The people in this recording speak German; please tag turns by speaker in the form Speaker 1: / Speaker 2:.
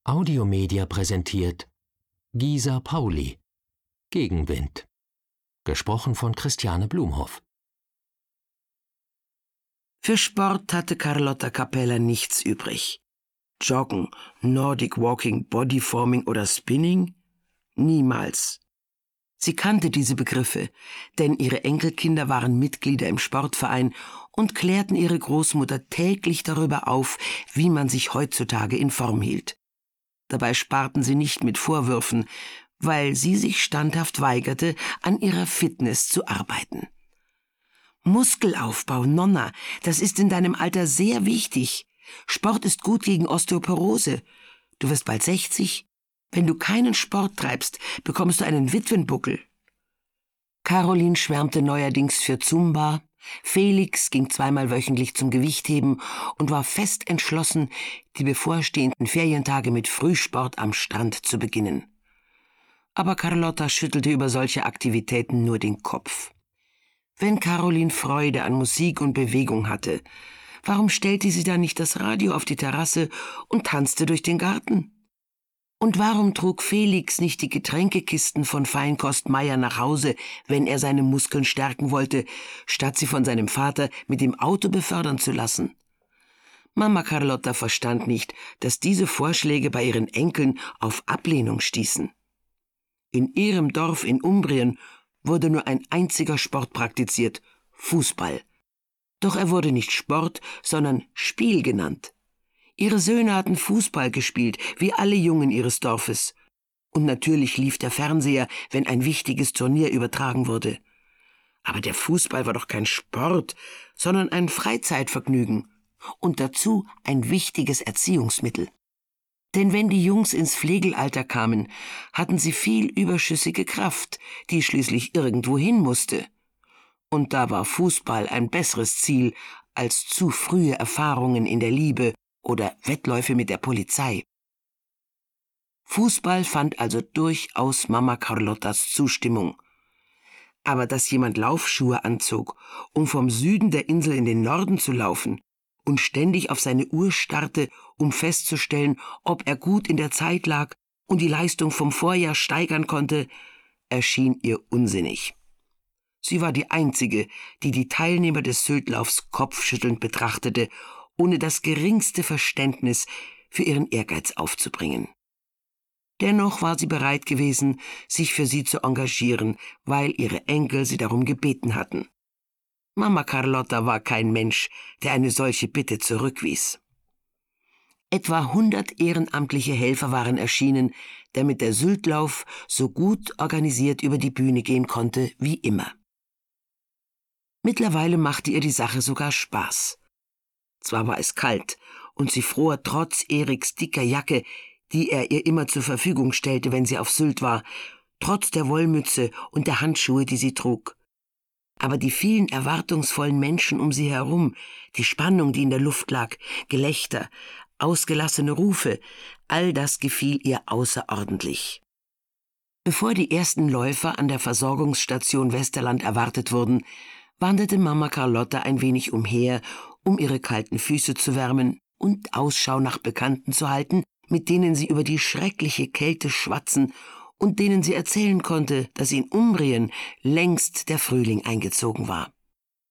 Speaker 1: Audiomedia präsentiert Gisa Pauli Gegenwind. Gesprochen von Christiane Blumhoff.
Speaker 2: Für Sport hatte Carlotta Capella nichts übrig. Joggen, Nordic Walking, Bodyforming oder Spinning? Niemals. Sie kannte diese Begriffe, denn ihre Enkelkinder waren Mitglieder im Sportverein und klärten ihre Großmutter täglich darüber auf, wie man sich heutzutage in Form hielt. Dabei sparten sie nicht mit Vorwürfen, weil sie sich standhaft weigerte, an ihrer Fitness zu arbeiten. Muskelaufbau, Nonna, das ist in deinem Alter sehr wichtig. Sport ist gut gegen Osteoporose. Du wirst bald 60. Wenn du keinen Sport treibst, bekommst du einen Witwenbuckel. Caroline schwärmte neuerdings für Zumba, Felix ging zweimal wöchentlich zum Gewichtheben und war fest entschlossen, die bevorstehenden Ferientage mit Frühsport am Strand zu beginnen. Aber Carlotta schüttelte über solche Aktivitäten nur den Kopf. Wenn Caroline Freude an Musik und Bewegung hatte, warum stellte sie dann nicht das Radio auf die Terrasse und tanzte durch den Garten? Und warum trug Felix nicht die Getränkekisten von Feinkost Meier nach Hause, wenn er seine Muskeln stärken wollte, statt sie von seinem Vater mit dem Auto befördern zu lassen? Mama Carlotta verstand nicht, dass diese Vorschläge bei ihren Enkeln auf Ablehnung stießen. In ihrem Dorf in Umbrien wurde nur ein einziger Sport praktiziert, Fußball. Doch er wurde nicht Sport, sondern Spiel genannt. Ihre Söhne hatten Fußball gespielt, wie alle Jungen ihres Dorfes. Und natürlich lief der Fernseher, wenn ein wichtiges Turnier übertragen wurde. Aber der Fußball war doch kein Sport, sondern ein Freizeitvergnügen. Und dazu ein wichtiges Erziehungsmittel. Denn wenn die Jungs ins Pflegelalter kamen, hatten sie viel überschüssige Kraft, die schließlich irgendwo hin musste. Und da war Fußball ein besseres Ziel als zu frühe Erfahrungen in der Liebe oder Wettläufe mit der Polizei. Fußball fand also durchaus Mama Carlottas Zustimmung. Aber dass jemand Laufschuhe anzog, um vom Süden der Insel in den Norden zu laufen und ständig auf seine Uhr starrte, um festzustellen, ob er gut in der Zeit lag und die Leistung vom Vorjahr steigern konnte, erschien ihr unsinnig. Sie war die Einzige, die die Teilnehmer des Syltlaufs kopfschüttelnd betrachtete, ohne das geringste Verständnis für ihren Ehrgeiz aufzubringen. Dennoch war sie bereit gewesen, sich für sie zu engagieren, weil ihre Enkel sie darum gebeten hatten. Mama Carlotta war kein Mensch, der eine solche Bitte zurückwies. Etwa 100 ehrenamtliche Helfer waren erschienen, damit der Syltlauf so gut organisiert über die Bühne gehen konnte wie immer. Mittlerweile machte ihr die Sache sogar Spaß. Zwar war es kalt, und sie fror trotz Eriks dicker Jacke, die er ihr immer zur Verfügung stellte, wenn sie auf Sylt war, trotz der Wollmütze und der Handschuhe, die sie trug. Aber die vielen erwartungsvollen Menschen um sie herum, die Spannung, die in der Luft lag, Gelächter, ausgelassene Rufe, all das gefiel ihr außerordentlich. Bevor die ersten Läufer an der Versorgungsstation Westerland erwartet wurden, wanderte Mama Carlotta ein wenig umher, um ihre kalten Füße zu wärmen und Ausschau nach Bekannten zu halten, mit denen sie über die schreckliche Kälte schwatzen und denen sie erzählen konnte, dass in Umbrien längst der Frühling eingezogen war.